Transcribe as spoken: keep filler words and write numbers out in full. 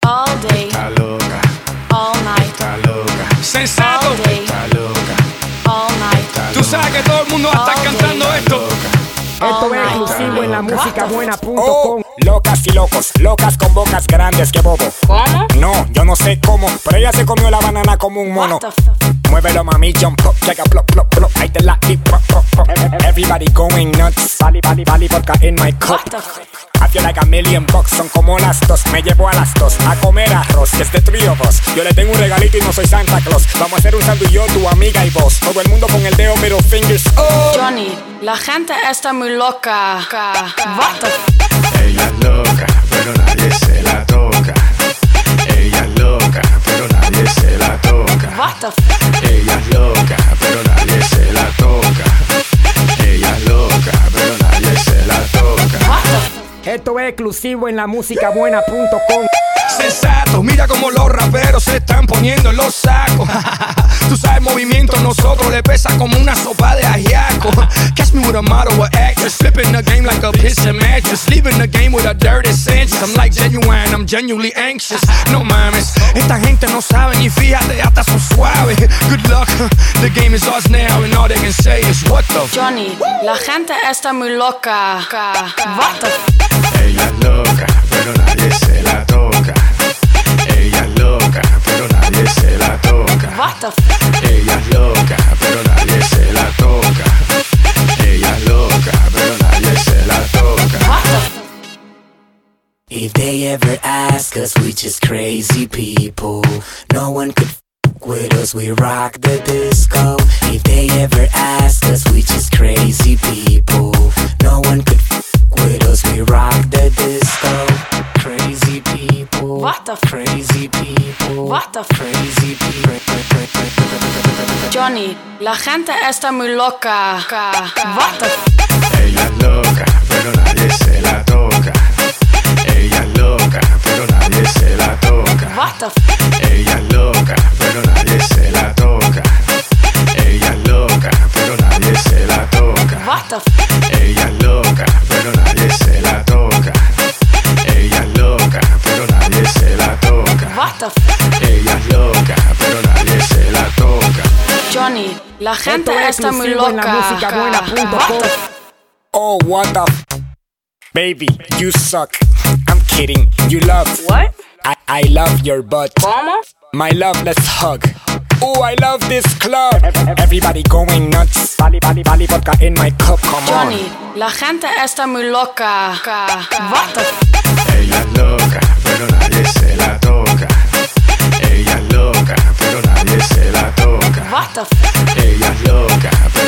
All day. Está loca. All night. Está loca. Sensato. All day. Está loca. All night. Está Tú sabes que todo el mundo va a estar cantando esto. Esto es exclusivo en la música buena punto com. Oh, locas y locos, locas con bocas grandes que bobo. ¿Cómo? No, yo no sé cómo, pero ella se comió la banana como un mono. What the f- Muévelo mami, jump up, like a plop, plop, plop. Ahí te la di, pop, pop, pop. Everybody going nuts, vali, vali, vali, vodka in my cup. What the f- I feel like a million bucks, son como las dos. Me llevo a las dos a comer arroz, que es de three of us. Yo le tengo un regalito y no soy Santa Claus. Vamos a hacer un sándwich yo, tu amiga y vos. Todo el mundo con el dedo, middle fingers. Oh. Johnny, la gente está muy loca. What the f- Ella es loca, pero nadie se la toca. Ella es loca, pero nadie se la toca. What the f- Ella es loca, pero nadie se la toca. Ella es loca, pero nadie se la toca. What the f- Esto es exclusivo en la música buena punto com. Sensato, mira como los raperos se están poniendo en los sacos. Tú sabes movimiento, nosotros le pesa como una sopa de ajiaco. Catch me with a model or actress, flipping the game like a piston mattress, leaving the game with a dirty sense. I'm like genuine, I'm genuinely anxious. No mames, esta gente no sabe ni fíjate, hasta son suaves. Good luck, the game is ours now and all they can say is what the f. Johnny, la gente está muy loca. What the f- Ella es loca, pero nadie se la toca. Ella es loca, pero nadie se la toca. What the f- Ella es loca, pero nadie se la toca. Ella es loca, pero nadie se la toca. What the f- If they ever ask us, we just crazy people. No one could f with us, we rock the disco. If they ever ask us, we just crazy people. No one could f with us, we rock the disco. Crazy people. What the f- Crazy people. What the f- Crazy people. Johnny, la gente está muy loca. What the f- Ella es loca, pero nadie se la toca. Ella es loca, pero nadie se la toca. What the f- Ella es loca, pero nadie se la toca. Ella es loca, pero nadie se la toca. What the f- Ella es loca, pero nadie se la toca. Ella es loca, pero nadie se la toca. What the f- Ella es loca, pero nadie se la toca. Johnny, la gente Esto es está muy exclusivo en la loca. música buena punto com. What the f- Oh, what the f- Baby, you suck. I'm kidding, you love. What? I, I love your butt. ¿Cómo? My love, let's hug. Oh, I love this club. Everybody going nuts. Vali, vali, vali, vodka in my cup, come Johnny, on. la gente está muy loca. What the f- Ella es loca, pero nadie se la toca. Ella es loca, pero nadie se la toca. What the f- Ella es loca,